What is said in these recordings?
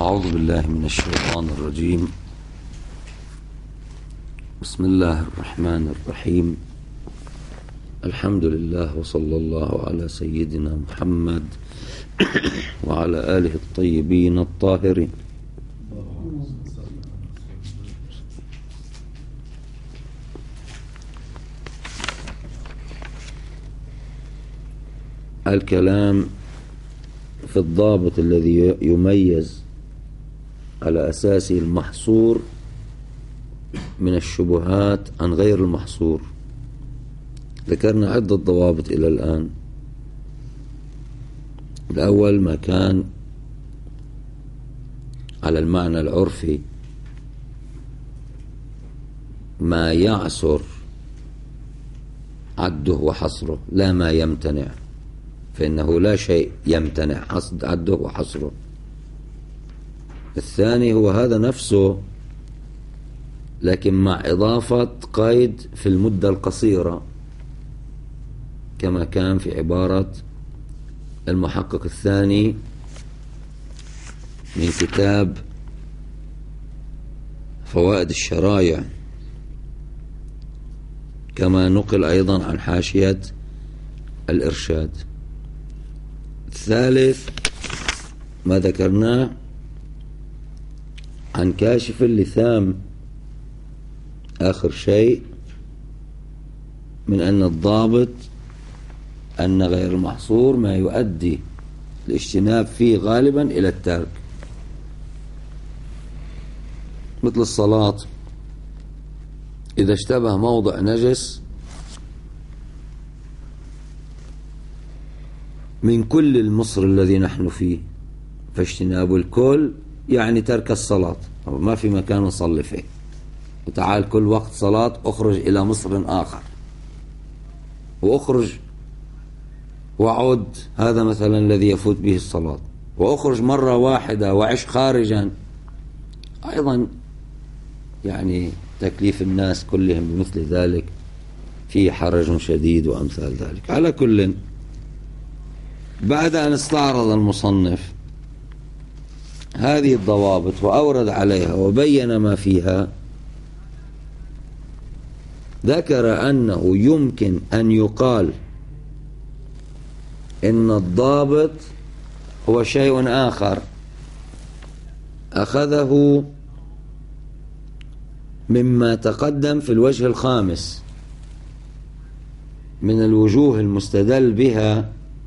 أعوذ بالله من الشيطان الرجيم. بسم الله الرحمن الرحيم. الحمد لله وصلى الله على سيدنا محمد وعلى آله الطيبين الطاهرين. الكلام في الضابط الذي يميز على أساسه المحصور من الشبهات عن غير المحصور. ذكرنا عدة ضوابط إلى الآن. الأول ما كان على المعنى العرفي، ما يعسر عده وحصره لا ما يمتنع، فإنه لا شيء يمتنع عده وحصره. الثاني هو هذا نفسه، لكن مع إضافة قيد في المدة القصيرة، كما كان في عبارة المحقق الثاني من كتاب فوائد الشرايع، كما نقل أيضا عن حاشية الإرشاد. الثالث ما ذكرناه عن كاشف اللثام آخر شيء، من أن الضابط أن غير المحصور ما يؤدي الاجتناب فيه غالبا إلى الترك، مثل الصلاة إذا اشتبه موضع نجس من كل المصر الذي نحن فيه، فاجتناب الكل يعني ترك الصلاة، ما في مكان نصلي فيه، وتعال كل وقت صلاة أخرج إلى مصر آخر وأخرج وعد، هذا مثلا الذي يفوت به الصلاة، وأخرج مرة واحدة وعش خارجا، أيضا يعني تكليف الناس كلهم بمثل ذلك فيه حرج شديد وأمثال ذلك. على كل، بعد أن استعرض المصنف هذه الضوابط وأورد عليها وبين ما فيها، ذكر أنه يمكن أن يقال إن الضابط هو شيء آخر أخذه مما تقدم في الوجه الخامس من الوجوه المستدل بها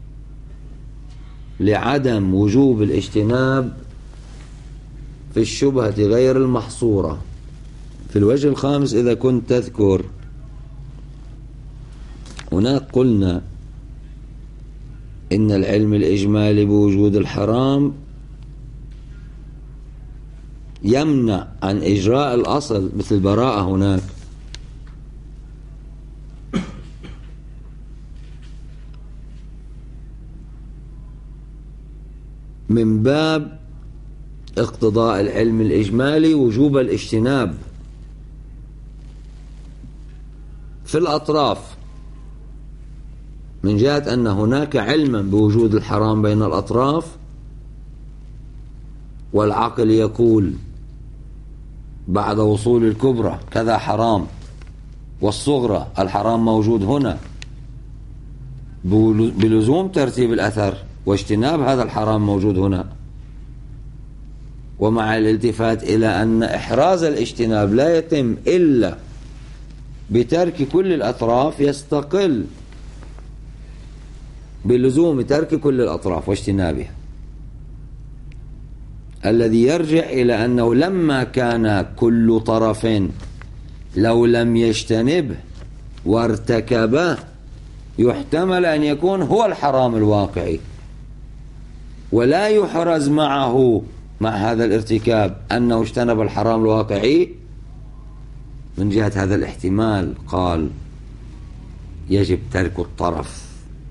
لعدم وجوب الاجتناب في الشبهة غير المحصورة. في الوجه الخامس إذا كنت تذكر، هناك قلنا إن العلم الإجمالي بوجود الحرام يمنع عن إجراء الأصل مثل البراءة هناك، من باب اقتضاء العلم الإجمالي وجوب الاجتناب في الأطراف، من جهة أن هناك علما بوجود الحرام بين الأطراف، والعقل يقول بعد وصول الكبرى كذا حرام، والصغرى الحرام موجود هنا بلزوم ترتيب الأثر واجتناب هذا الحرام موجود هنا، ومع الالتفات إلى أن إحراز الاجتناب لا يتم إلا بترك كل الأطراف، يستقل بلزوم ترك كل الأطراف واجتنابها، الذي يرجع إلى أنه لما كان كل طرف لو لم يجتنبه وارتكبه يحتمل أن يكون هو الحرام الواقعي، ولا يحرز معه مع هذا الارتكاب أنه اجتنب الحرام الواقعي. من جهة هذا الاحتمال قال يجب ترك الطرف،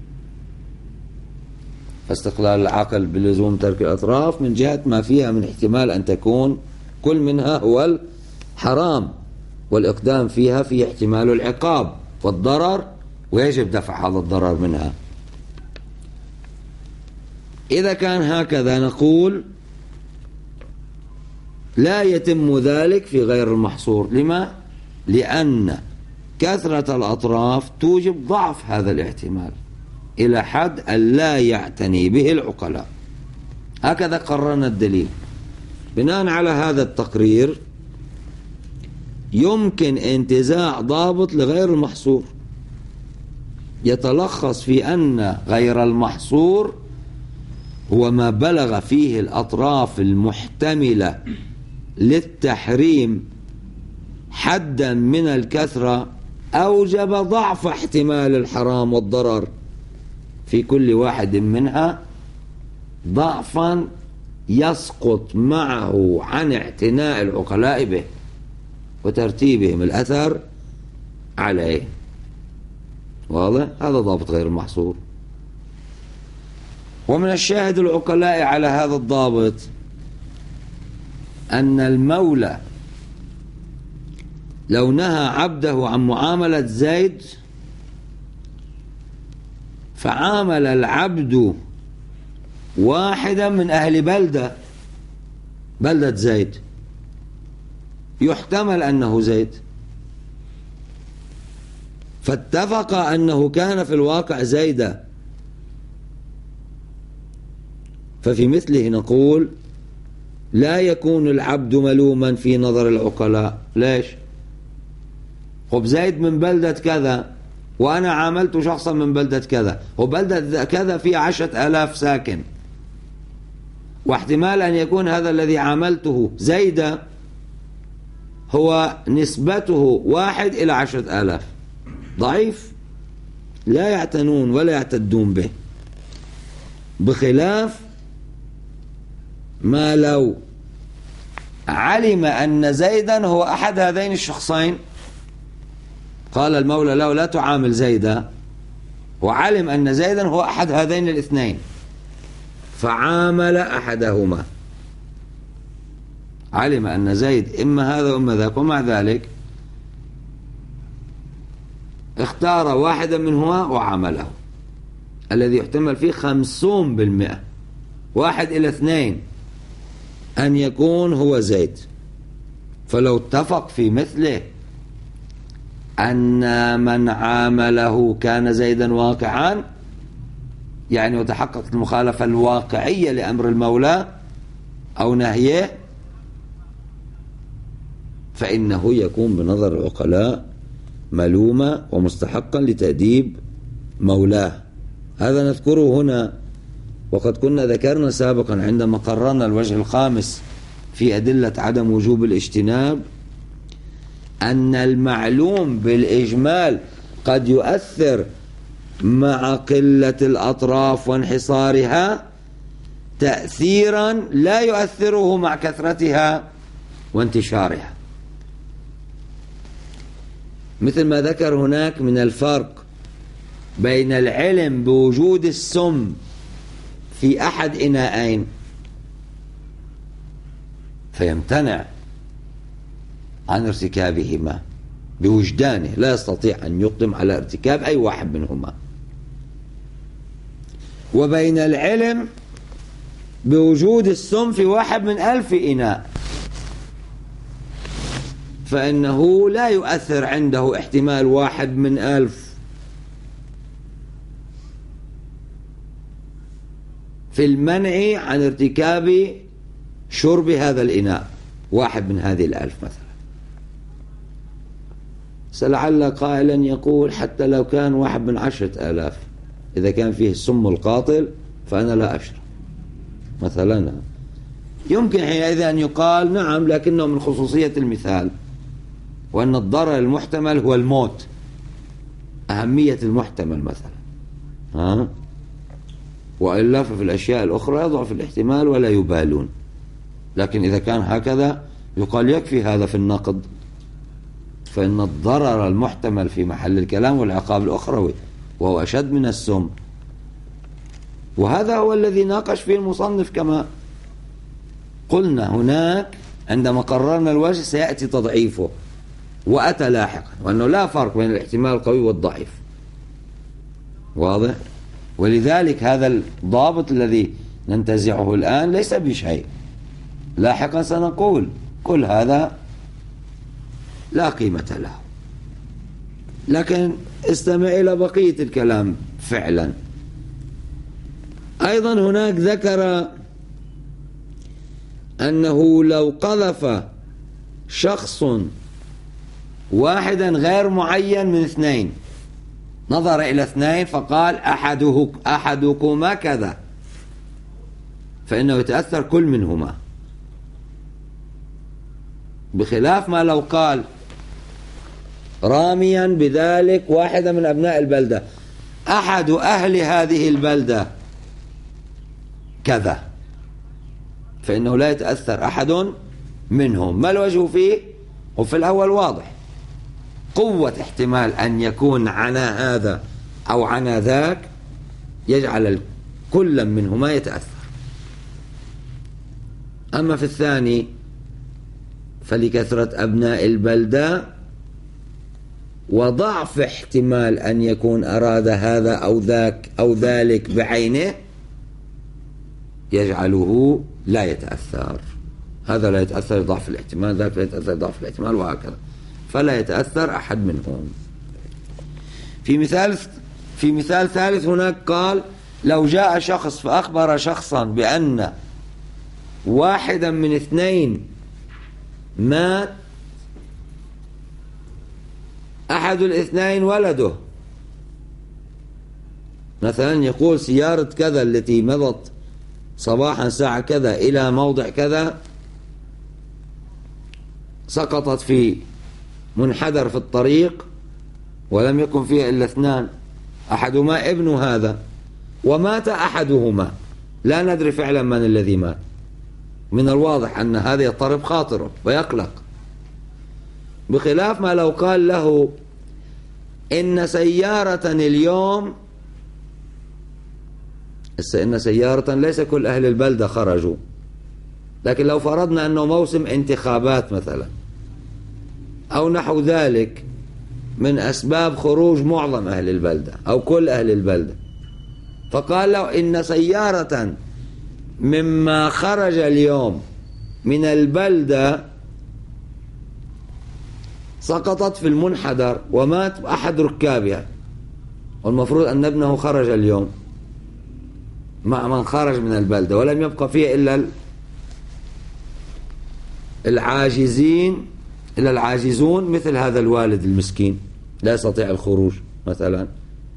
فاستقلال العقل بلزوم ترك الأطراف من جهة ما فيها من احتمال أن تكون كل منها هو الحرام، والإقدام فيها في احتمال العقاب والضرر، ويجب دفع هذا الضرر منها. إذا كان هكذا نقول لا يتم ذلك في غير المحصور. لما؟ لأن كثرة الأطراف توجب ضعف هذا الاحتمال إلى حد أن لا يعتني به العقلاء. هكذا قررنا الدليل. بناء على هذا التقرير يمكن انتزاع ضابط لغير المحصور يتلخص في أن غير المحصور هو ما بلغ فيه الأطراف المحتملة للتحريم حدا من الكثرة أوجب ضعف احتمال الحرام والضرر في كل واحد منها، ضعفا يسقط معه عن اعتناء العقلاء به وترتيبهم الأثر عليه. واضح؟ هذا ضابط غير المحصور. ومن الشاهد العقلاء على هذا الضابط أن المولى لو نهى عبده عن معاملة زيد فعامل العبد واحدا من أهل بلدة زيد، يحتمل أنه زيد، فاتفق أنه كان في الواقع زيدا، ففي مثله نقول لا يكون العبد ملوما في نظر العقلاء. ليش؟ خب زيد من بلدة كذا وأنا عاملت شخصا من بلدة كذا، وبلدة كذا فيها 10,000 ساكن، واحتمال أن يكون هذا الذي عاملته زيدا هو نسبته 1 إلى 10,000، ضعيف لا يعتنون ولا يعتدون به، بخلاف ما لو علم أن زيدا هو أحد هذين الشخصين. قال المولى له لا تعامل زيدا، وعلم أن زيدا هو أحد هذين الاثنين فعامل أحدهما، علم أن زيد إما هذا وإما ذاك، ومع ذلك اختار واحدا منهما وعامله، الذي يحتمل فيه 50%، 1 إلى 2 أن يكون هو زيد. فلو اتفق في مثله أن من عامله كان زيدا واقعا، يعني وتحققت المخالفة الواقعية لأمر المولى أو نهيه، فإنه يكون بنظر العقلاء ملوما ومستحقا لتأديب مولاه. هذا نذكره هنا، وقد كنا ذكرنا سابقا عندما قررنا الوجه الخامس في أدلة عدم وجوب الاجتناب أن المعلوم بالإجمال قد يؤثر مع قلة الأطراف وانحصارها تأثيرا لا يؤثره مع كثرتها وانتشارها، مثل ما ذكر هناك من الفرق بين العلم بوجود السم في أحد إناءين فيمتنع عن ارتكابهما بوجدانه، لا يستطيع أن يقدم على ارتكاب أي واحد منهما، وبين العلم بوجود السم في 1 من 1000 إناء فإنه لا يؤثر عنده احتمال 1 من 1000 في المنع عن ارتكاب شرب هذا الإناء، 1 من هذه 1000 مثلا. سلعل قائلا يقول حتى لو كان 1 من 10,000 إذا كان فيه السم القاتل فأنا لا أشرب مثلا. يمكن حينئذ أن يقال نعم لكنه من خصوصية المثال، وأن الضرر المحتمل هو الموت، أهمية المحتمل مثلا، وإلا ففي الأشياء الأخرى يضعف الاحتمال ولا يبالون. لكن إذا كان هكذا يقال يكفي هذا في النقد، فإن الضرر المحتمل في محل الكلام والعقاب الأخروي وهو أشد من السم، وهذا هو الذي ناقش فيه المصنف كما قلنا هناك عندما قررنا الوجه سيأتي تضعيفه، وأتى لاحقا، وأنه لا فرق بين الاحتمال القوي والضعيف. واضح؟ ولذلك هذا الضابط الذي ننتزعه الآن ليس بشيء، لاحقا سنقول كل هذا لا قيمة له. لكن استمع إلى بقية الكلام فعلا. أيضا هناك ذكر أنه لو قذف شخص واحدا غير معين من اثنين، نظر إلى اثنين فقال أحدكما كذا، فإنه يتأثر كل منهما، بخلاف ما لو قال راميا بذلك واحدا من أبناء البلدة أحد أهل هذه البلدة كذا، فإنه لا يتأثر أحد منهم. ما الوجه فيه؟ وفي الأول واضح، قوة احتمال أن يكون عنا هذا أو عنا ذاك يجعل كل منهما يتأثر. أما في الثاني فلكثرة أبناء البلدة وضعف احتمال أن يكون أراد هذا أو ذاك أو ذلك بعينه يجعله لا يتأثر. هذا لا يتأثر ضعف الاحتمال، ذاك لا يتأثر ضعف الاحتمال، وهكذا، فلا يتأثر أحد منهم. في مثال ثالث هناك قال لو جاء شخص فأخبر شخصا بأن واحدا من اثنين مات، أحد الاثنين ولده، مثلا يقول سيارة كذا التي مضت صباحا ساعة كذا إلى موضع كذا سقطت في منحدر في الطريق ولم يكن فيها إلا اثنان، أحدهما ابن هذا، ومات أحدهما، لا ندري فعلا من الذي مات. من الواضح أن هذا يضطرب خاطره ويقلق، بخلاف ما لو قال له إن سيارة اليوم، إن سيارة ليس كل أهل البلدة خرجوا، لكن لو فرضنا أنه موسم انتخابات مثلا أو نحو ذلك من أسباب خروج معظم أهل البلدة أو كل أهل البلدة، فقال له إن سيارة مما خرج اليوم من البلدة سقطت في المنحدر ومات أحد ركابها، والمفروض أن ابنه خرج اليوم مع من خرج من البلدة ولم يبقى فيها إلا العاجزون مثل هذا الوالد المسكين لا يستطيع الخروج مثلا،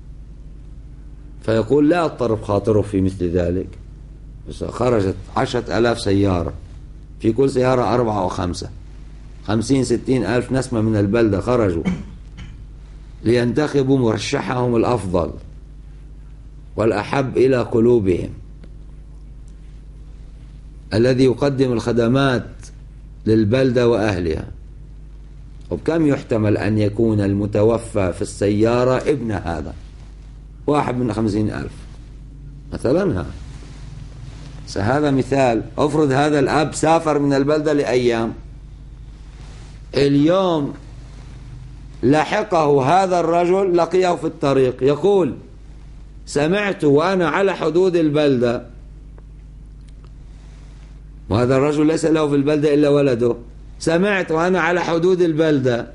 فيقول لا اضطرب خاطره في مثل ذلك. بس خرجت 10,000 سيارة، في كل سيارة 4 أو 5، 50-60 ألف نسمة من البلدة خرجوا لينتخبوا مرشحهم الأفضل والأحب إلى قلوبهم الذي يقدم الخدمات للبلدة وأهلها. وبكم يحتمل أن يكون المتوفى في السيارة ابن هذا، واحد من 50,000 مثلا. هذا مثال. أفرض هذا الأب سافر من البلدة لأيام، اليوم لحقه هذا الرجل، لقيه في الطريق يقول سمعت وأنا على حدود البلدة، وهذا الرجل ليس له في البلدة إلا ولده، سمعت وأنا على حدود البلدة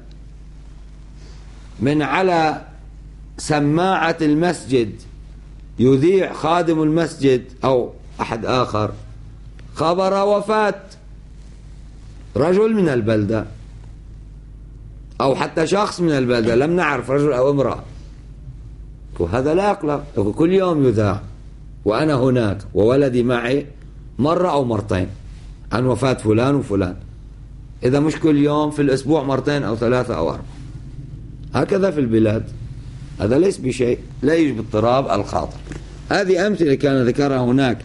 من على سماعة المسجد يذيع خادم المسجد أو أحد آخر خبر وفاة رجل من البلدة أو حتى شخص من البلدة، لم نعرف رجل أو امرأة، وهذا لا يقلق، كل يوم يذاع وأنا هناك وولدي معي مرة أو مرتين عن وفاة فلان وفلان، إذا مش كل يوم في الأسبوع مرتين أو 3 أو 4، هكذا في البلاد. هذا ليس بشيء، لا يجب اضطراب الخاطر. هذه أمثلة كان ذكرها هناك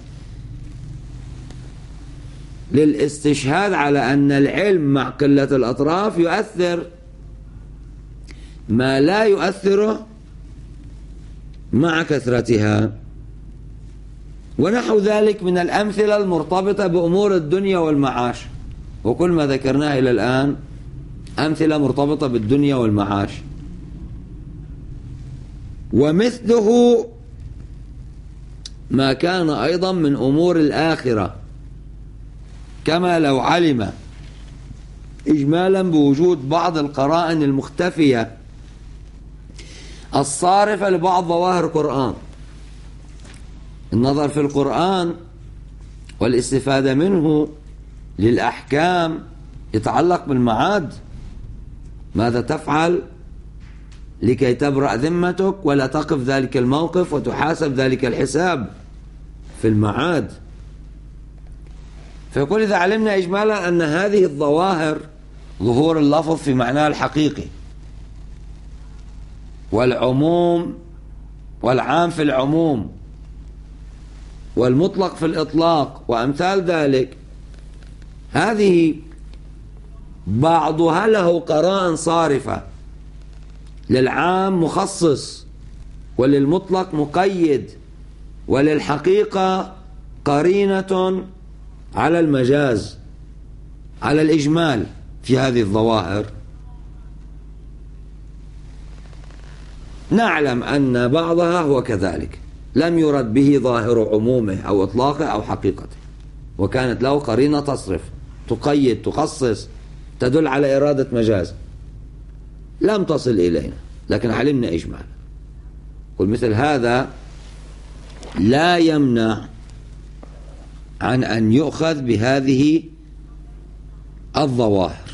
للاستشهاد على أن العلم مع قلة الأطراف يؤثر ما لا يؤثره مع كثرتها، ونحو ذلك من الأمثلة المرتبطة بأمور الدنيا والمعاش. وكل ما ذكرناه إلى الآن أمثلة مرتبطة بالدنيا والمعاش. ومثله ما كان أيضا من أمور الآخرة، كما لو علم إجمالا بوجود بعض القرائن المختفية الصارفة لبعض ظواهر القرآن. النظر في القرآن والاستفادة منه للأحكام يتعلق بالمعاد. ماذا تفعل لكي تبرأ ذمتك ولا تقف ذلك الموقف وتحاسب ذلك الحساب في المعاد؟ فيقول إذا علمنا إجمالا أن هذه الظواهر ظهور اللفظ في معناه الحقيقي والعموم والعام في العموم والمطلق في الإطلاق وأمثال ذلك، هذه بعضها له قرائن صارفة، للعام مخصص وللمطلق مقيد وللحقيقة قرينة على المجاز على الإجمال في هذه الظواهر. نعلم أن بعضها هو كذلك لم يرد به ظاهر عمومه أو إطلاقه أو حقيقته، وكانت له قرينة تصرف تقيد تخصص تدل على إرادة مجاز لم تصل إلينا، لكن علمنا إجمالا. مثل هذا لا يمنع عن أن يؤخذ بهذه الظواهر.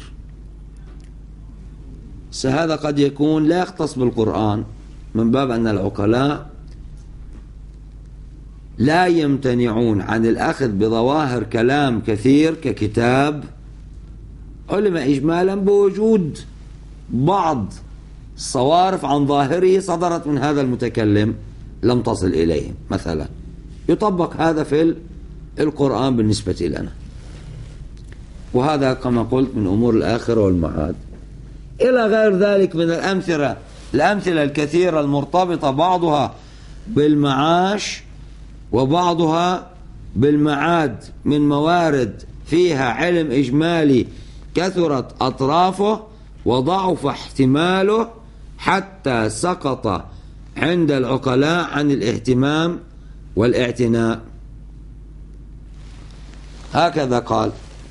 هذا قد يكون لا يختص بالقرآن، من باب أن العقلاء لا يمتنعون عن الأخذ بظواهر كلام كثير ككتاب علم إجمالا بوجود بعض الصوارف عن ظاهره صدرت من هذا المتكلم لم تصل إليهم، مثلا يطبق هذا في القرآن بالنسبة لنا. وهذا كما قلت من أمور الآخرة والمعاد إلى غير ذلك من الأمثلة الكثيرة المرتبطة بعضها بالمعاش وبعضها بالمعاد من موارد فيها علم إجمالي كثرت أطرافه وضعف احتماله حتى سقط عند العقلاء عن الاهتمام والاعتناء. هكذا قال،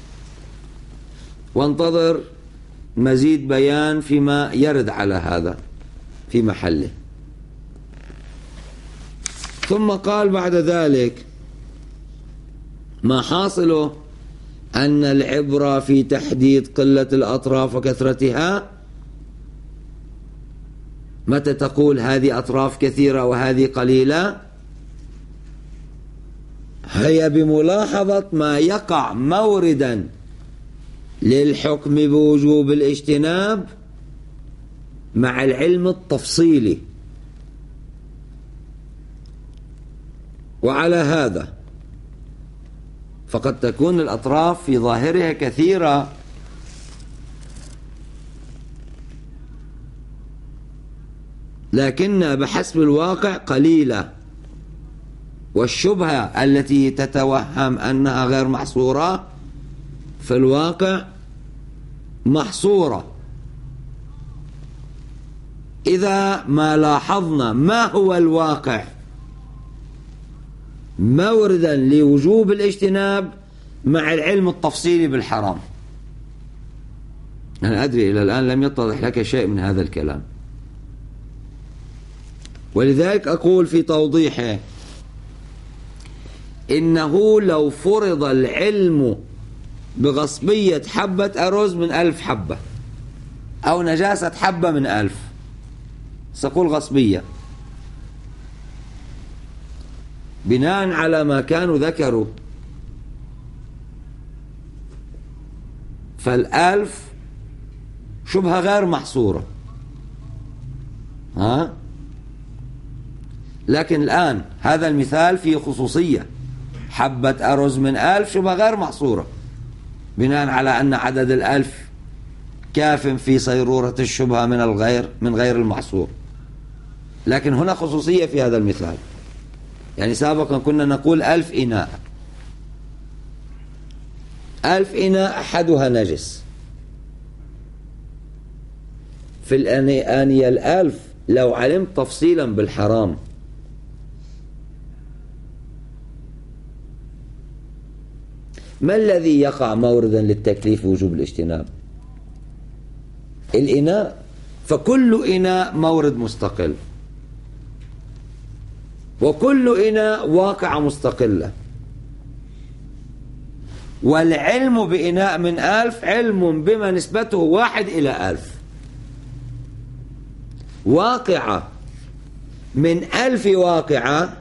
وانتظر مزيد بيان فيما يرد على هذا في محله. ثم قال بعد ذلك ما حاصله أن العبرة في تحديد قلة الأطراف وكثرتها. متى تقول هذه أطراف كثيرة وهذه قليلة؟ هي بملاحظة ما يقع موردا للحكم بوجوب الاجتناب مع العلم التفصيلي. وعلى هذا فقد تكون الأطراف في ظاهرها كثيرة لكن بحسب الواقع قليلة، والشبهة التي تتوهم أنها غير محصورة في الواقع محصورة. إذا ما لاحظنا ما هو الواقع موردا لوجوب الاجتناب مع العلم التفصيلي بالحرام. أنا أدري إلى الآن لم يتضح لك شيء من هذا الكلام، ولذلك أقول في توضيحه إنه لو فرض العلم بغصبية حبة أرز من 1000 حبة أو نجاسة حبة من 1000، سأقول غصبية بناء على ما كانوا ذكروا، فال1000 شبهة غير محصورة. لكن الآن هذا المثال فيه خصوصية، حبة أرز من 1000 شبهة غير محصورة بناء على أن عدد 1000 كاف في صيرورة الشبهة من غير المحصور. لكن هنا خصوصية في هذا المثال، يعني سابقا كنا نقول 1000 إناء، 1000 إناء أحدها نجس. في الآنية 1000 لو علمت تفصيلا بالحرام ما الذي يقع موردا للتكليف وجوب الاجتناب؟ الإناء، فكل إناء مورد مستقل، وكل إناء واقعة مستقلة. والعلم بإناء من 1000 علم بما نسبته 1 إلى 1000. واقعة من 1000 واقعة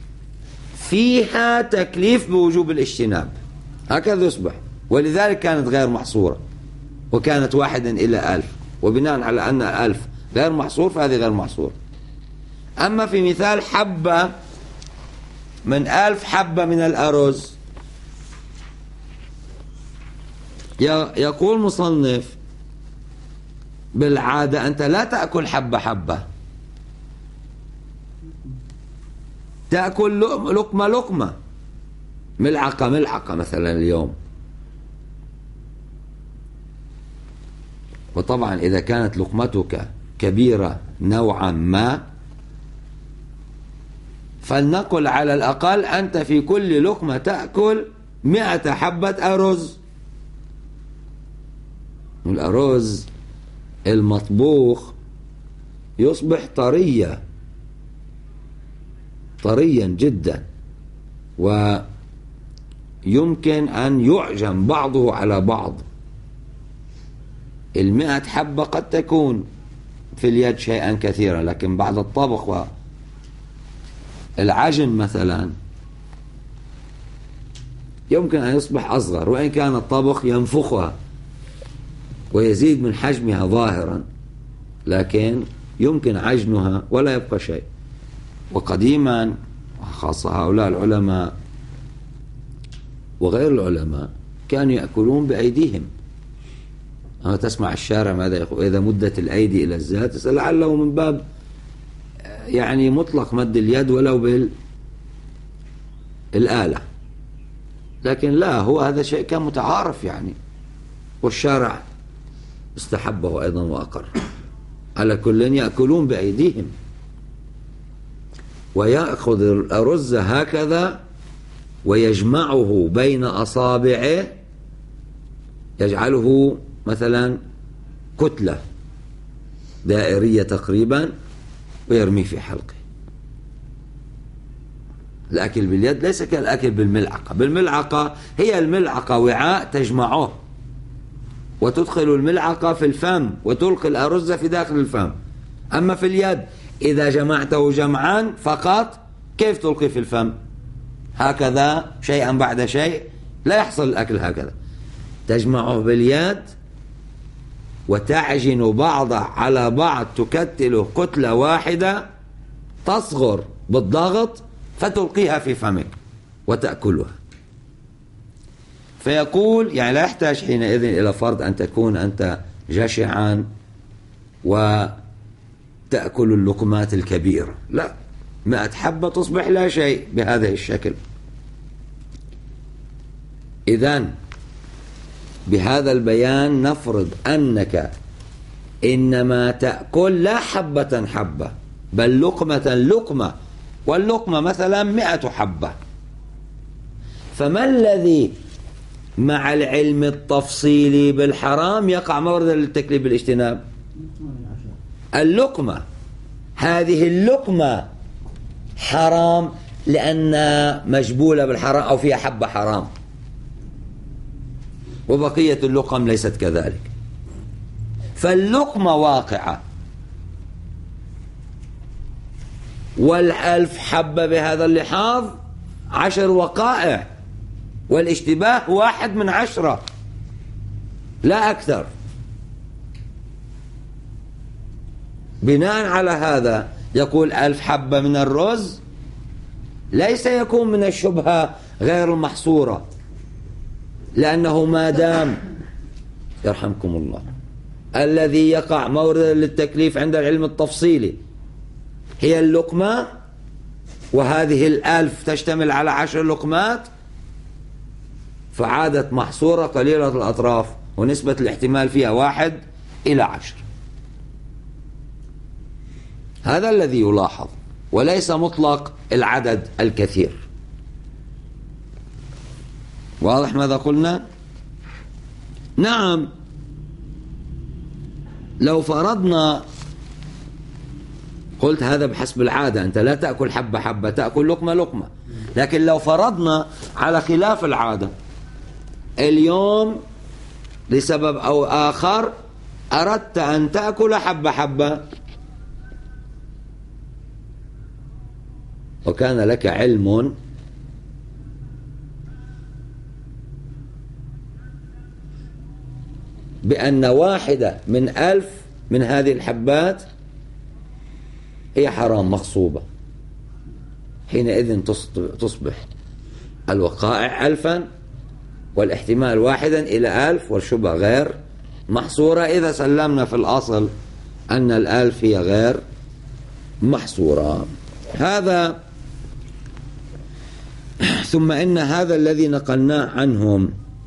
فيها تكليف بوجوب الاجتناب، هكذا يصبح. ولذلك كانت غير محصورة، وكانت 1 إلى 1000، وبناء على أن 1000 غير محصور فهذه غير محصور. أما في مثال حبة من 1000 حبة من الأرز، يقول مصنف بالعادة أنت لا تأكل حبة حبة، تأكل لقمة لقمة، ملعقة ملعقة مثلا اليوم. وطبعا إذا كانت لقمتك كبيرة نوعا ما، فلنقل على الأقل أنت في كل لقمة تأكل 100 حبة أرز. الأرز المطبوخ يصبح طريا جدا، ويمكن أن يعجن بعضه على بعض. 100 حبة قد تكون في اليد شيئا كثيرا، لكن بعد الطبخ والعجن مثلا يمكن أن يصبح أصغر، وإن كان الطبخ ينفخها ويزيد من حجمها ظاهرا، لكن يمكن عجنها ولا يبقى شيء. وقديما خاصة هؤلاء العلماء وغير العلماء كانوا يأكلون بأيديهم. أما تسمع الشارع ماذا يقول؟ إذا مدت الأيدي إلى الزات، لعله من باب يعني مطلق مد اليد ولو بالآلة، لكن لا، هو هذا شيء كان متعارف يعني، والشارع استحبه أيضا وأقر. على كل يأكلون بأيديهم، ويأخذ الأرز هكذا ويجمعه بين أصابعه، يجعله مثلا كتلة دائرية تقريبا ويرميه في حلقه. الأكل باليد ليس كالأكل بالملعقة. بالملعقة هي الملعقة وعاء تجمعه وتدخل الملعقة في الفم وتلقي الأرز في داخل الفم. أما في اليد إذا جمعته جمعان فقط كيف تلقي في الفم؟ هكذا شيئا بعد شيء لا يحصل الأكل هكذا. تجمعه باليد وتعجن بعض على بعض، تكتله كتلة واحدة تصغر بالضغط فتلقيها في فمك وتأكلها. فيقول يعني لا يحتاج حينئذ إلى فرض أن تكون أنت جشعا وتأكل اللقمات الكبيرة، لا، 100 حبة تصبح لا شيء بهذا الشكل. إذن بهذا البيان نفرض أنك إنما تأكل لا حبة حبة بل لقمة لقمة، واللقمة مثلا 100 حبة. فما الذي مع العلم التفصيلي بالحرام يقع موردا للتكليف بالاجتناب؟ اللقمة. هذه اللقمة حرام لأنها مجبولة بالحرام أو فيها حبة حرام، وبقية اللقم ليست كذلك. فاللقمة واقعة، 1000 حبة بهذا اللحاظ 10 وقائع، والاشتباه 1 من 10 لا أكثر. بناء على هذا يقول 1000 حبة من الرز ليس يكون من الشبهة غير المحصورة، لأنه ما دام يرحمكم الله الذي يقع موردا للتكليف عند العلم التفصيلي هي اللقمة، وهذه 1000 تشتمل على 10 لقمات، فعادت محصورة قليلة الأطراف ونسبة الاحتمال فيها 1 إلى 10. هذا الذي يلاحظ، وليس مطلق العدد الكثير. واضح ماذا قلنا؟ نعم، لو فرضنا، قلت هذا بحسب العادة، أنت لا تأكل حبة حبة، تأكل لقمة لقمة. لكن لو فرضنا على خلاف العادة، اليوم لسبب أو آخر أردت أن تأكل حبة حبة، وكان لك علم بأن واحدة من 1000 من هذه الحبات هي حرام مغصوبة، حينئذ تصبح الوقائع 1000 والاحتمال 1 إلى 1000 والشبهة غير محصورة، إذا سلمنا في الأصل أن 1000 هي غير محصورة. هذا ثم إن هذا الذي نقلناه عنهم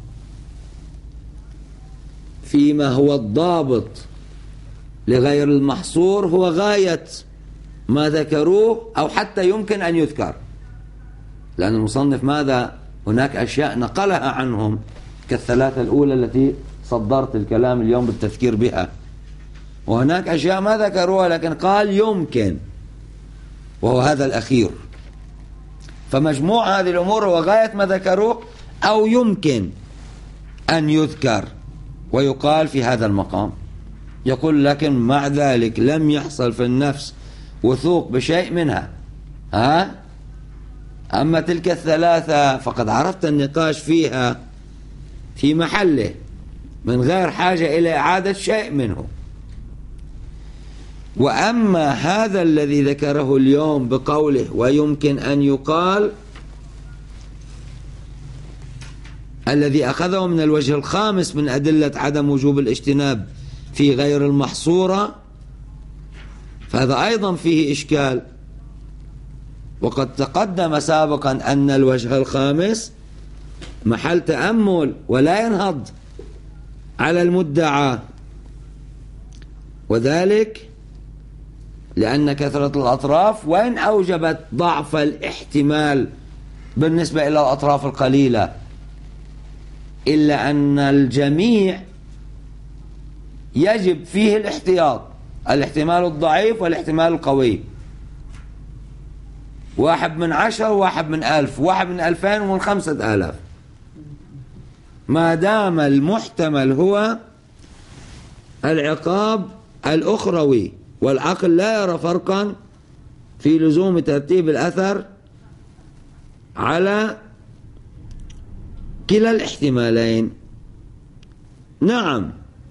فيما هو الضابط لغير المحصور هو غاية ما ذكروه، أو حتى يمكن أن يذكر، لأن المصنف ماذا؟ هناك أشياء نقلها عنهم كالثلاثة الأولى التي صدرت الكلام اليوم بالتذكير بها، وهناك أشياء ما ذكروها لكن قال يمكن، وهو هذا الأخير. فمجموع هذه الأمور هو غاية ما ذكروه أو يمكن أن يذكر ويقال في هذا المقام. يقول لكن مع ذلك لم يحصل في النفس وثوق بشيء منها. أما تلك الثلاثة فقد عرفت النقاش فيها في محله من غير حاجة إلى إعادة شيء منه. وأما هذا الذي ذكره اليوم بقوله ويمكن أن يقال، الذي أخذه من الوجه الخامس من أدلة عدم وجوب الاجتناب في غير المحصورة، فهذا أيضا فيه إشكال. وقد تقدم سابقا أن الوجه الخامس محل تأمل ولا ينهض على المدعى، وذلك لأن كثرة الأطراف وإن أوجبت ضعف الاحتمال بالنسبة إلى الأطراف القليلة، إلا أن الجميع يجب فيه الاحتياط، الاحتمال الضعيف والاحتمال القوي، 1 من 10 1 من 1000 1 من 2000 ومن 5000، ما دام المحتمل هو العقاب الأخروي، والعقل لا يرى فرقا في لزوم ترتيب الأثر على كلا الاحتمالين. نعم،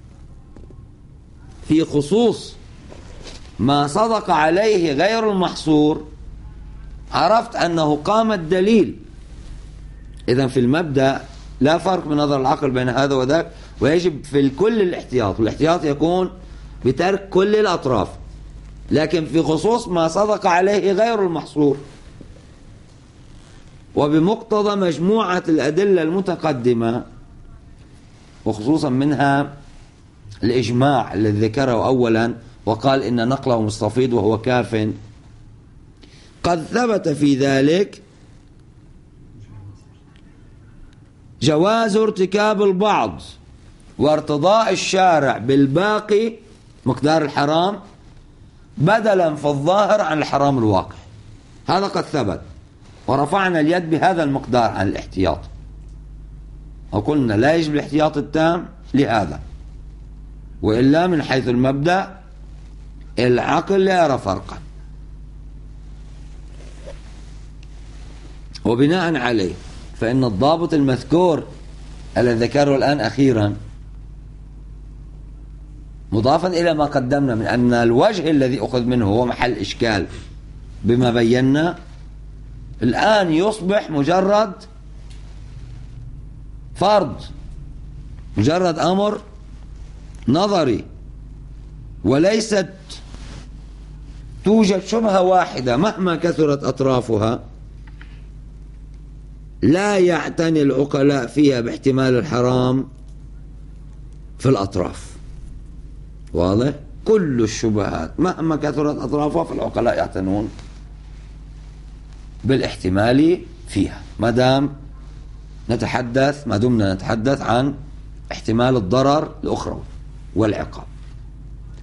في خصوص ما صدق عليه غير المحصور عرفت أنه قام الدليل. إذن في المبدأ لا فرق بنظر العقل بين هذا وذاك، ويجب في الكل الاحتياط، والاحتياط يكون بترك كل الأطراف، لكن في خصوص ما صدق عليه غير المحصور وبمقتضى مجموعة الأدلة المتقدمة، وخصوصا منها الإجماع الذي ذكره أولا وقال إن نقله مستفيض وهو كاف، قد ثبت في ذلك جواز ارتكاب البعض وارتضاء الشارع بالباقي مقدار الحرام بدلا في الظاهر عن الحرام الواقع. هذا قد ثبت، ورفعنا اليد بهذا المقدار عن الاحتياط، وقلنا لا يجب الاحتياط التام لهذا، وإلا من حيث المبدأ العقل لا يرى فرقا. وبناء عليه فإن الضابط المذكور الذي ذكره الآن أخيرا مضافا إلى ما قدمنا من أن الوجه الذي أخذ منه هو محل إشكال بما بينا، الآن يصبح مجرد فرض، مجرد أمر نظري، وليست توجد شبهة واحدة مهما كثرت أطرافها لا يعتني العقلاء فيها باحتمال الحرام في الأطراف. واضح؟ كل الشبهات مهما كثرت أطرافها فالعقلاء يعتنون بالاحتمال فيها ما دمنا نتحدث عن احتمال الضرر الأخروي والعقاب.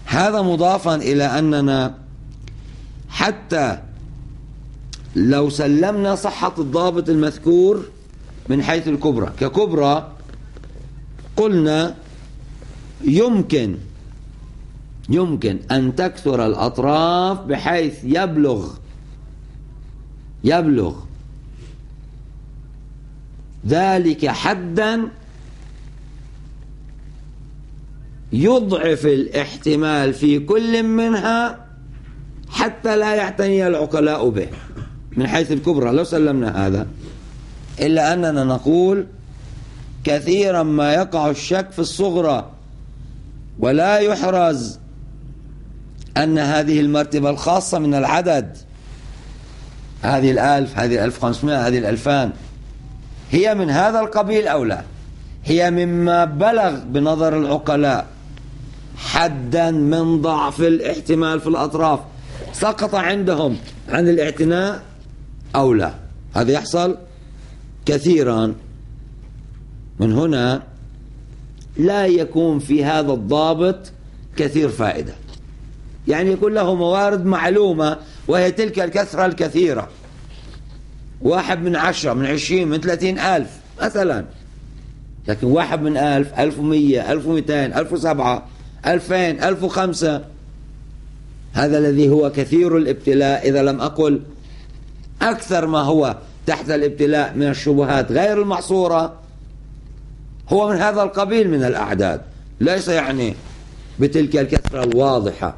هذا مضافا إلى أننا حتى لو سلمنا صحة الضابط المذكور من حيث الكبرى ككبرى، قلنا يمكن أن تكثر الأطراف بحيث يبلغ ذلك حدا يضعف الاحتمال في كل منها حتى لا يعتني العقلاء به من حيث الكبرى لو سلمنا هذا. إلا أننا نقول كثيرا ما يقع الشك في الصغرى ولا يحرز أن هذه المرتبة الخاصة من العدد، هذه 1000 هذه 1500 هذه 2000 هي من هذا القبيل أو لا، هي مما بلغ بنظر العقلاء حدا من ضعف الاحتمال في الأطراف سقط عندهم عن الاعتناء أو لا. هذا يحصل كثيرا. من هنا لا يكون في هذا الضابط كثير فائدة، يعني يكون له موارد معلومة وهي تلك الكثرة الكثيرة، 1 من 10 من 20 من 30 ألف مثلا، لكن 1 من 1000 1100 1200 1007 2000 1005 هذا الذي هو كثير الابتلاء، إذا لم أقل أكثر ما هو تحت الابتلاء من الشبهات غير المحصورة، هو من هذا القبيل من الأعداد، ليس يعني بتلك الكثرة الواضحة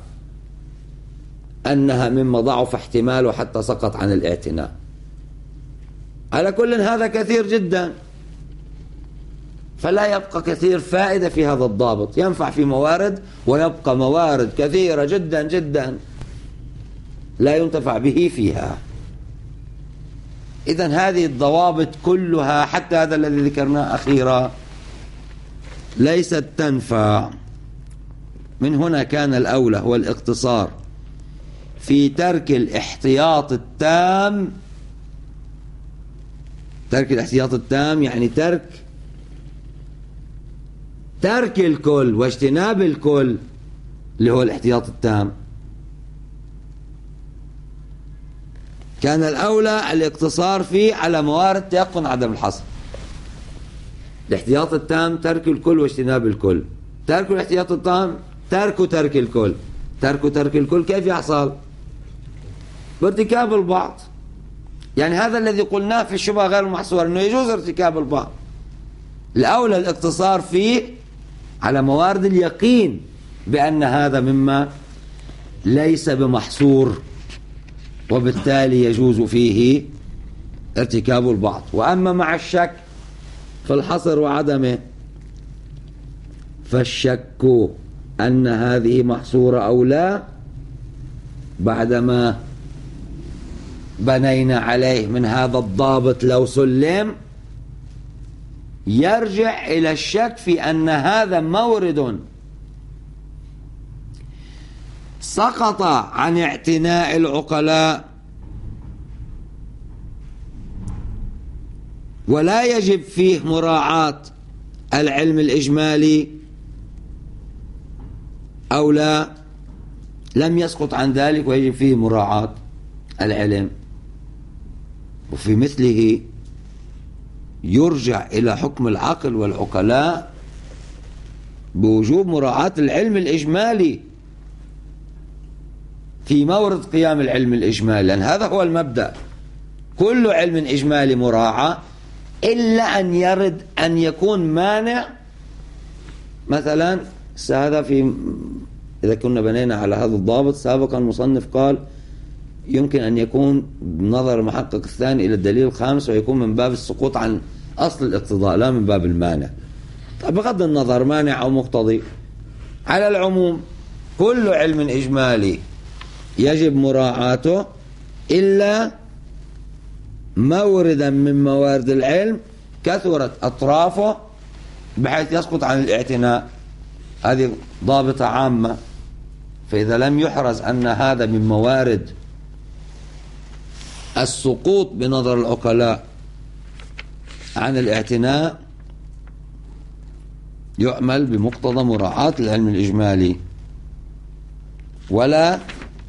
أنها مما ضعف احتماله حتى سقط عن الاعتناء. على كل هذا كثير جدا، فلا يبقى كثير فائدة في هذا الضابط، ينفع في موارد ويبقى موارد كثيرة جدا جدا لا ينتفع به فيها. إذن هذه الضوابط كلها حتى هذا الذي ذكرناه أخيرا ليست تنفع. من هنا كان الأولى هو الاقتصار في ترك الاحتياط التام. ترك الاحتياط التام يعني ترك الكل واجتناب الكل اللي هو الاحتياط التام. كان الأولى الاقتصار فيه على موارد تيقن عدم الحصر. الاحتياط التام ترك الكل واجتناب الكل. ترك الاحتياط التام ترك الكل. ترك الكل كيف يحصل؟ بارتكاب البعض. يعني هذا الذي قلناه في الشبهة غير المحصورة أنه يجوز ارتكاب البعض. الأولى الاقتصار فيه على موارد اليقين بأن هذا مما ليس بمحصور وبالتالي يجوز فيه ارتكاب البعض. وأما مع الشك في الحصر وعدمه فالشك أن هذه محصورة أو لا بعدما بنينا عليه من هذا الضابط لو سلم يرجع إلى الشك في أن هذا مورد سقط عن اعتناء العقلاء ولا يجب فيه مراعاة العلم الإجمالي أو لا، لم يسقط عن ذلك ويجب فيه مراعاة العلم. وفي مثله يرجع إلى حكم العقل والعقلاء بوجوب مراعاة العلم الإجمالي في مورد قيام العلم الإجمالي، لأن هذا هو المبدأ. كل علم إجمالي مراعاة إلا أن يرد أن يكون مانع. مثلا هذا إذا كنا بنينا على هذا الضابط سابقا المصنف قال يمكن أن يكون بنظر المحقق الثاني إلى الدليل الخامس ويكون من باب السقوط عن أصل الاقتضاء لا من باب المانع. طيب بغض النظر مانع أو مقتضي، على العموم كل علم إجمالي يجب مراعاته إلا موردا من موارد العلم كثرت أطرافه بحيث يسقط عن الاعتناء. هذه ضابطة عامة. فإذا لم يحرز أن هذا من موارد السقوط بنظر العقلاء عن الاعتناء يعمل بمقتضى مراعاة العلم الإجمالي. ولا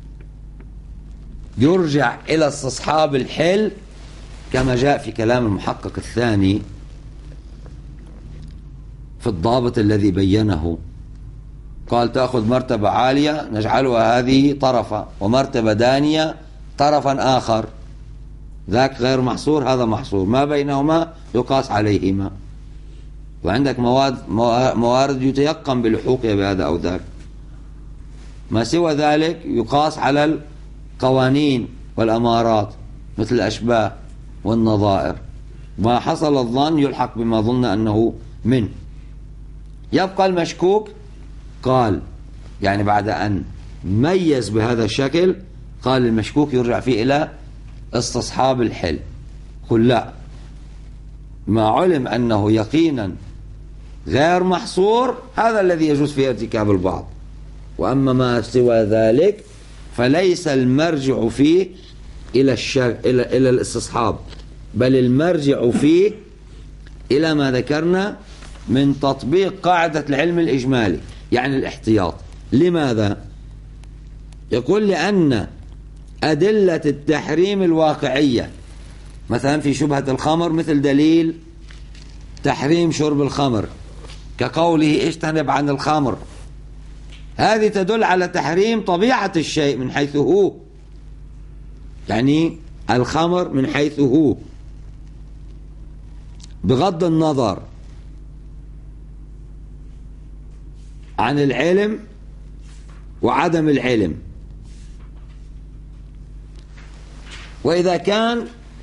يرجع إلى استصحاب الحل كما جاء في كلام المحقق الثاني في الضابط الذي بينه. قال تأخذ مرتبة عالية نجعلها هذه طرفا، ومرتبة دانية طرفا آخر، ذاك غير محصور هذا محصور، ما بينهما يقاس عليهما. وعندك موارد يتيقن بلحوقها بهذا أو ذاك. ما سوى ذلك يقاس على القوانين والأمارات مثل الأشباه والنظائر. ما حصل الظن يلحق بما ظن أنه منه. يبقى المشكوك، قال يعني بعد أن ميز بهذا الشكل قال المشكوك يرجع فيه إلى استصحاب الحل. قل لا، ما علم أنه يقينا غير محصور هذا الذي يجوز فيه ارتكاب البعض، وأما ما سوى ذلك فليس المرجع فيه إلى الاستصحاب، بل المرجع فيه إلى ما ذكرنا من تطبيق قاعدة العلم الإجمالي، يعني الاحتياط. لماذا؟ يقول لأن أدلة التحريم الواقعية مثلا في شبهة الخمر مثل دليل تحريم شرب الخمر كقوله اجتنب عن الخمر، هذه تدل على تحريم طبيعة الشيء من حيث هو، يعني الخمر من حيث هو بغض النظر عن العلم وعدم العلم. وإذا كان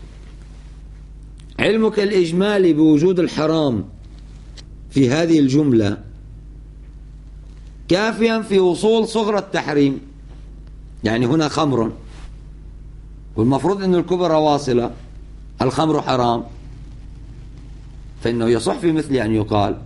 علمك الإجمالي بوجود الحرام في هذه الجملة كافيا في وصول صغر التحريم، يعني هنا خمر والمفروض أن الكبرى واصلة، الخمر حرام، فإنه يصح في مثل أن يقال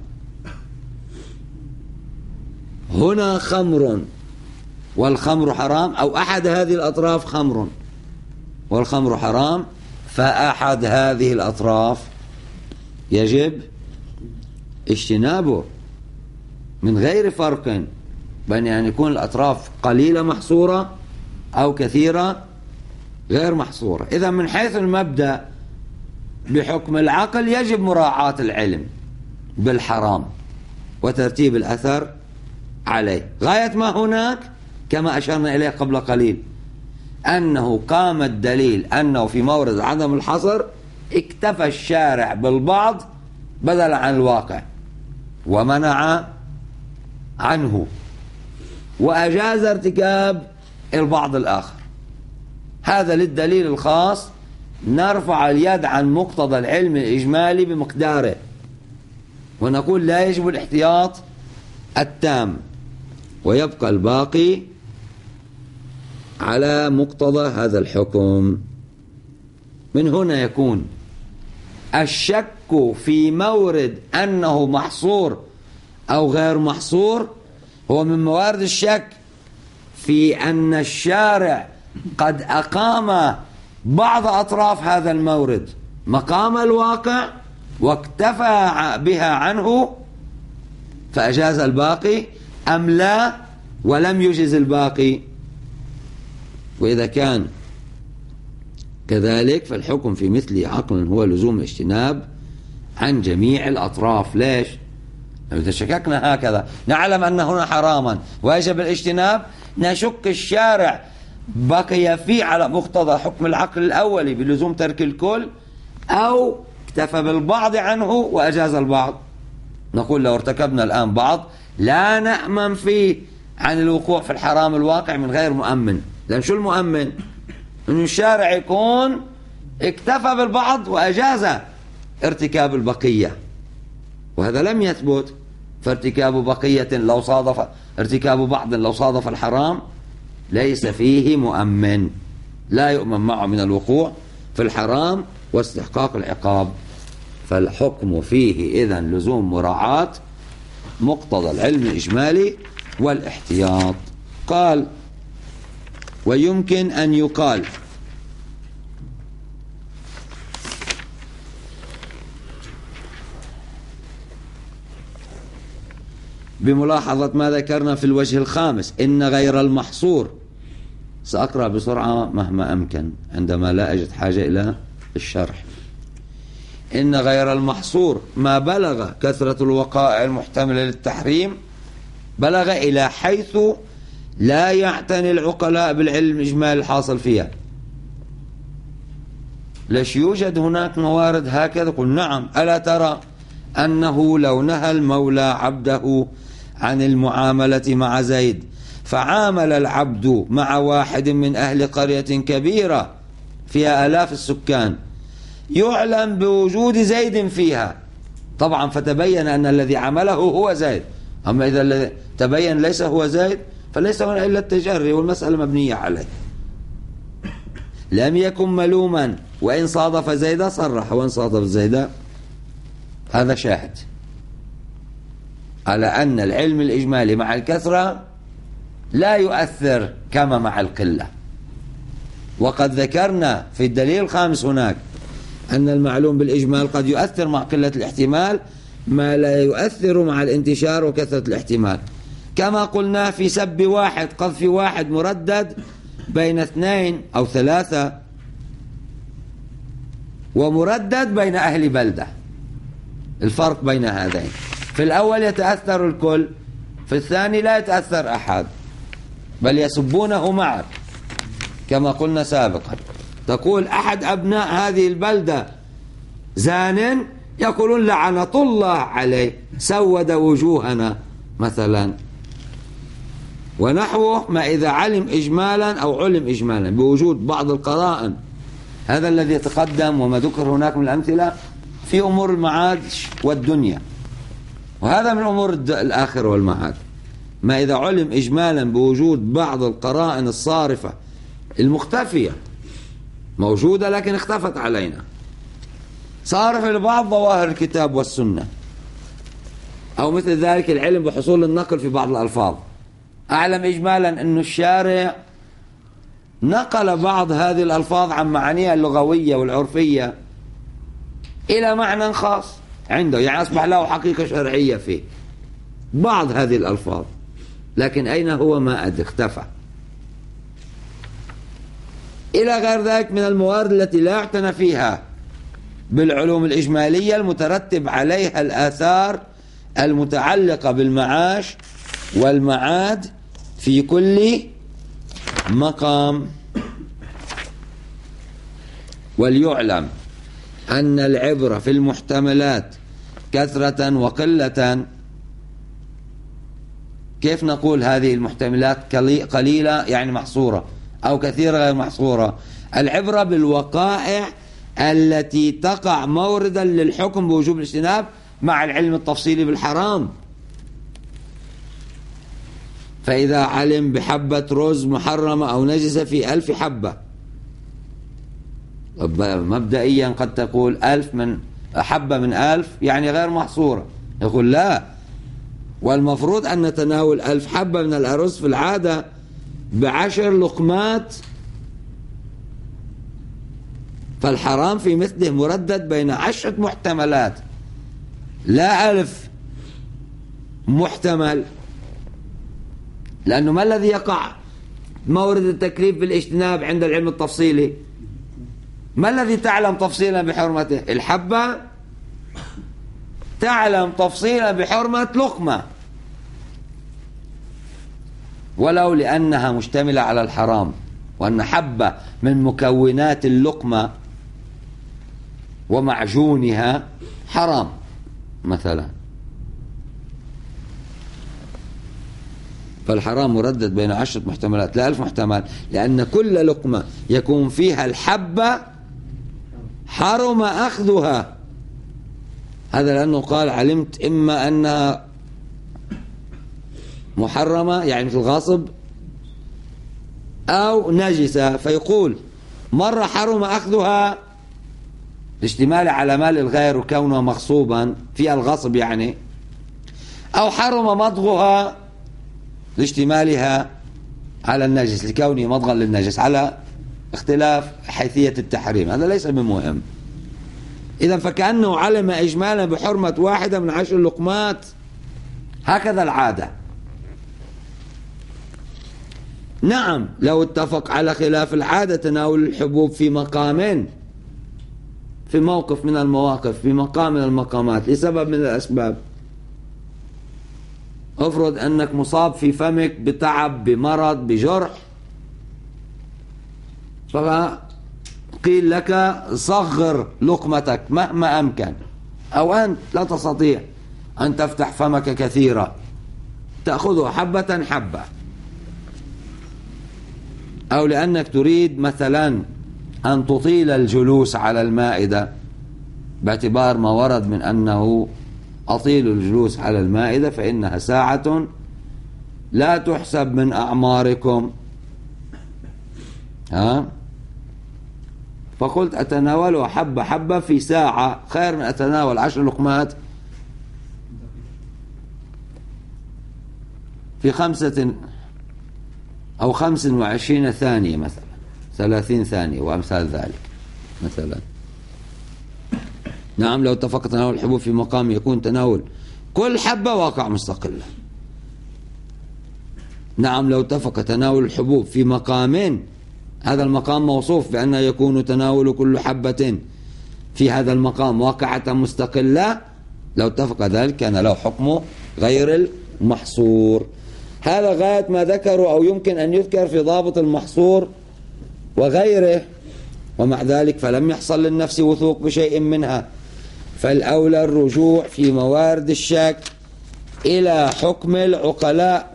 هنا خمر والخمر حرام، أو أحد هذه الأطراف خمر والخمر حرام، فأحد هذه الأطراف يجب اجتنابه من غير فرق بين أن يكون الأطراف قليلة محصورة أو كثيرة غير محصورة. إذا من حيث المبدأ بحكم العقل يجب مراعاة العلم بالحرام وترتيب الأثر عليه. غاية ما هناك كما أشرنا إليه قبل قليل أنه قام الدليل أنه في مورد عدم الحصر اكتفى الشارع بالبعض بدلا عن الواقع ومنع عنه وأجاز ارتكاب البعض الآخر. هذا للدليل الخاص نرفع اليد عن مقتضى العلم الإجمالي بمقداره ونقول لا يجب الاحتياط التام ويبقى الباقي على مقتضى هذا الحكم. من هنا يكون الشك في مورد أنه محصور أو غير محصور هو من موارد الشك في أن الشارع قد أقام بعض أطراف هذا المورد مقام الواقع واكتفى بها عنه فأجاز الباقي أم لا ولم يجز الباقي. وإذا كان كذلك فالحكم في مثل عقل هو لزوم الاجتناب عن جميع الأطراف. ليش؟ إذا شككنا هكذا نعلم أن هنا حراما ويجب الاجتناب، نشك الشارع بقي فيه على مقتضى حكم العقل الأولي بلزوم ترك الكل أو اكتفى بالبعض عنه وأجاز البعض. نقول لو ارتكبنا الآن بعض لا نأمن فيه عن الوقوع في الحرام الواقع من غير مؤمن. لأن شو المؤمن؟ أن الشارع يكون اكتفى بالبعض وأجاز ارتكاب البقية، وهذا لم يثبت. فارتكاب بقية لو صادف ارتكاب بعض لو صادف الحرام ليس فيه مؤمن، لا يؤمن معه من الوقوع في الحرام واستحقاق العقاب. فالحكم فيه إذن لزوم مراعاة مقتضى العلم الإجمالي والاحتياط. قال ويمكن أن يقال بملاحظة ما ذكرنا في الوجه الخامس، إن غير المحصور. سأقرأ بسرعة مهما أمكن عندما لا أجد حاجة إلى الشرح. إن غير المحصور ما بلغ كثرة الوقائع المحتملة للتحريم بلغ إلى حيث لا يعتني العقلاء بالعلم الإجمالي الحاصل فيها. ليش يوجد هناك موارد هكذا؟ قل نعم. ألا ترى أنه لو نهى المولى عبده عن المعاملة مع زيد فعامل العبد مع واحد من أهل قرية كبيرة فيها آلاف السكان يعلم بوجود زيد فيها، طبعا فتبين أن الذي عمله هو زيد، أما إذا الذي تبين ليس هو زيد فليس هنا إلا التجري والمسألة مبنية عليه. لم يكن ملوما وإن صادف زيدا صرح، وإن صادف زيدا. هذا شاهد على أن العلم الإجمالي مع الكثرة لا يؤثر كما مع القلة. وقد ذكرنا في الدليل الخامس هناك أن المعلوم بالإجمال قد يؤثر مع قلة الاحتمال ما لا يؤثر مع الانتشار وكثرة الاحتمال، كما قلنا في سب واحد قذف واحد مردد بين 2 أو 3 ومردد بين أهل بلدة. الفرق بين هذين، في الأول يتأثر الكل، في الثاني لا يتأثر أحد بل يسبونه معك كما قلنا سابقا. تقول أحد أبناء هذه البلدة زان، يقولون لعنة الله عليه سود وجوهنا مثلا ونحوه، ما إذا علم إجمالا أو علم إجمالا بوجود بعض القرائن. هذا الذي يتقدم وما ذكر هناك من الأمثلة في أمور المعاش والدنيا، وهذا من أمور الآخرة والمعاد. ما إذا علم إجمالا بوجود بعض القرائن الصارفة المختفية، موجودة لكن اختفت علينا، صارف لبعض ظواهر الكتاب والسنة، أو مثل ذلك العلم بحصول النقل في بعض الألفاظ. أعلم إجمالا أن الشارع نقل بعض هذه الألفاظ عن معانيها اللغوية والعرفية إلى معنى خاص عنده، يعني أصبح له حقيقة شرعية فيه بعض هذه الألفاظ، لكن أين هو؟ ما أدري، اختفى. إلى غير ذلك من الموارد التي لا يعتنى فيها بالعلوم الإجمالية المترتب عليها الآثار المتعلقة بالمعاش والمعاد في كل مقام. وليعلم أن العبرة في المحتملات كثرة وقلة. كيف نقول هذه المحتملات قليلة يعني محصورة، أو كثيرة غير محصورة؟ العبرة بالوقائع التي تقع موردا للحكم بوجوب الاجتناب مع العلم التفصيلي بالحرام. فإذا علم بحبة رز محرمة أو نجسة في 1000 حبة، مبدئيا قد تقول 1000 من حبة من 1000 يعني غير محصورة، يقول لا، والمفروض أن نتناول 1000 حبة من الأرز في العادة ب10 لقمات، فالحرام في مثله مردد بين 10 محتملات لا 1000 محتمل. لأنه ما الذي يقع مورد التكليف بالاجتناب عند العلم التفصيلي؟ ما الذي تعلم تفصيلا بحرمته؟ الحبة تعلم تفصيلا بحرمة لقمة، ولو لأنها مشتملة على الحرام، وأن حبة من مكونات اللقمة ومعجونها حرام مثلا، فالحرام مردد بين 10 محتملات لا 1000 محتمل، لأن كل لقمة يكون فيها الحبة حرم أخذها. هذا لأنه قال علمت إما أنها محرمة يعني مثل غاصب أو نجسة، فيقول مرة حرم أخذها لاشتمال على مال الغير وكونه مغصوبا في الغصب يعني، أو حرم مضغها لاشتمالها على النجس لكونه مضغا للنجس، على اختلاف حيثية التحريم. هذا ليس بمهم. إذا فكأنه علم إجمالا بحرمة واحدة من 10 لقمات، هكذا العادة. نعم لو اتفق على خلاف العادة تناول الحبوب في مقام، في موقف من المواقف، في مقام من المقامات، لسبب من الأسباب. افرض أنك مصاب في فمك بتعب، بمرض، بجرح، فقيل لك صغر لقمتك مهما أمكن، أو أنت لا تستطيع أن تفتح فمك كثيرا، تأخذه حبة حبة. أو لأنك تريد مثلا أن تطيل الجلوس على المائدة، باعتبار ما ورد من أنه أطيل الجلوس على المائدة فإنها ساعة لا تحسب من أعماركم، فقلت أتناوله حبة حبة في ساعة خير من أتناول 10 لقمات في 5 أو 25 ثانية مثلا، 30 ثانية وأمثال ذلك مثلا. نعم لو اتفق تناول الحبوب في مقام يكون تناول كل حبة واقع مستقلة. نعم لو اتفق تناول الحبوب في مقام، هذا المقام موصوف بأنه يكون تناول كل حبة في هذا المقام واقعة مستقلة، لو اتفق ذلك كان له حكم غير المحصور. هذا غاية ما ذكروا أو يمكن أن يذكر في ضابط المحصور وغيره، ومع ذلك فلم يحصل للنفس وثوق بشيء منها، فالأولى الرجوع في موارد الشك إلى حكم العقلاء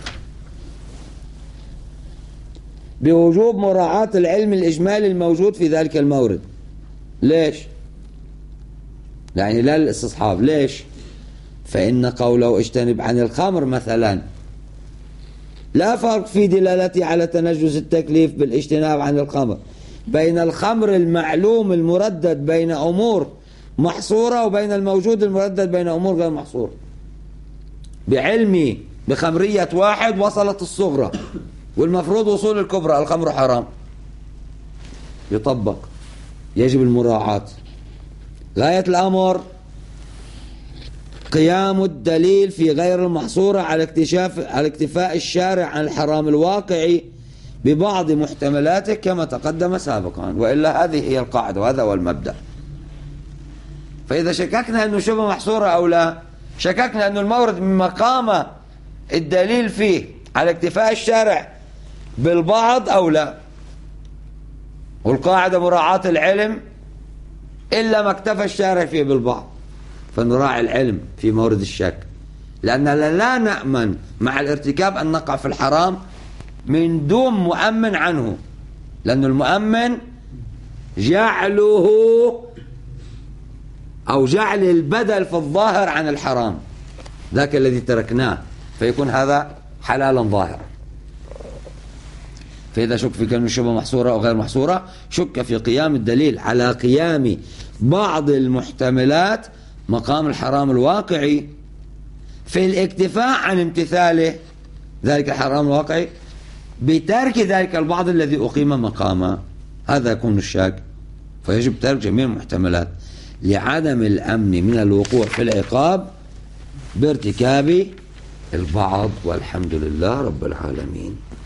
بوجوب مراعاة العلم الإجمالي الموجود في ذلك المورد. ليش؟ يعني لا الاستصحاب. ليش؟ فإن قوله اجتنب عن الخمر مثلا لا فرق في دلالته على تنجز التكليف بالاجتناب عن الخمر بين الخمر المعلوم المردد بين أمور محصورة وبين الموجود المردد بين أمور غير محصورة. بعلمي بخمرية واحد وصلت الصغرى والمفروض وصول الكبرى، الخمر حرام، يطبق، يجب المراعاة. غاية الأمر قيام الدليل في غير المحصورة على اكتفاء الشارع عن الحرام الواقعي ببعض محتملاته كما تقدم سابقا، وإلا هذه هي القاعدة وهذا هو المبدأ. فإذا شككنا أنه شبه محصورة أو لا، شككنا أنه المورد من مقام الدليل فيه على اكتفاء الشارع بالبعض أو لا، والقاعدة مراعاة العلم إلا ما اكتفى الشارع فيه بالبعض، فنراعي العلم في مورد الشك، لأننا لا نأمن مع الارتكاب أن نقع في الحرام من دون مؤمن عنه، لأن المؤمن جعله أو جعل البدل في الظاهر عن الحرام، ذاك الذي تركناه، فيكون هذا حلالا ظاهرا. فإذا شك في كلمة شبه محصورة أو غير محصورة، شك في قيام الدليل على قيام بعض المحتملات مقام الحرام الواقعي في الاكتفاء عن امتثاله ذلك الحرام الواقعي بترك ذلك البعض الذي أقيم مقامه، هذا يكون الشك. فيجب ترك جميع المحتملات لعدم الأمن من الوقوع في العقاب بارتكاب البعض، والحمد لله رب العالمين.